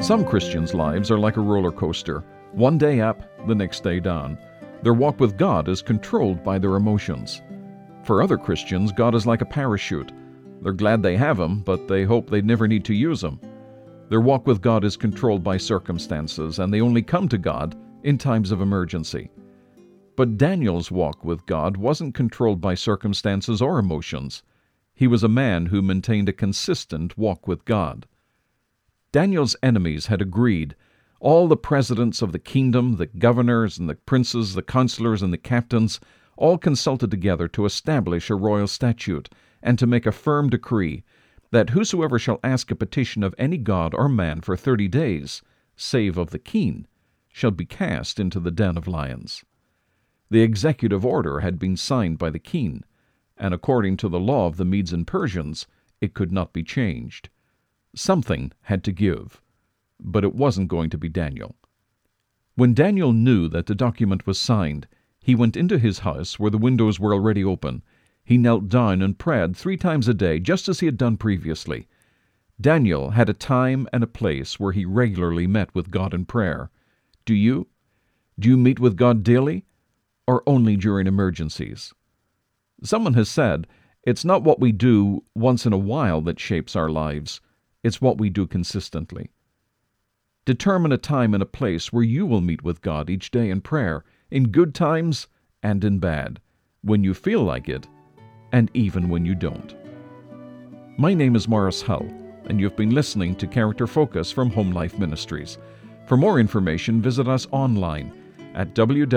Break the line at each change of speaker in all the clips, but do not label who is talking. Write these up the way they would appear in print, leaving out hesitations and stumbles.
Some Christians' lives are like a roller coaster. One day up, the next day down. Their walk with God is controlled by their emotions. For other Christians, God is like a parachute. They're glad they have Him, but they hope they never need to use Him. Their walk with God is controlled by circumstances, and they only come to God in times of emergency. But Daniel's walk with God wasn't controlled by circumstances or emotions. He was a man who maintained a consistent walk with God. Daniel's enemies had agreed. All the presidents of the kingdom, the governors and the princes, the counselors and the captains, all consulted together to establish a royal statute and to make a firm decree that whosoever shall ask a petition of any god or man for 30 days, save of the king, shall be cast into the den of lions. The executive order had been signed by the king, and according to the law of the Medes and Persians, it could not be changed. Something had to give, but it wasn't going to be Daniel. When Daniel knew that the document was signed, he went into his house where the windows were already open. He knelt down and prayed 3 times a day, just as he had done previously. Daniel had a time and a place where he regularly met with God in prayer. Do you? Do you meet with God daily, or only during emergencies? Someone has said, it's not what we do once in a while that shapes our lives. It's what we do consistently. Determine a time and a place where you will meet with God each day in prayer, in good times and in bad, when you feel like it, and even when you don't. My name is Morris Hull, and you've been listening to Character Focus from Home Life Ministries. For more information, visit us online at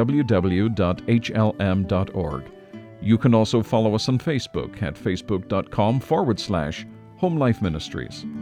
www.hlm.org. You can also follow us on Facebook at facebook.com/Home Life Ministries.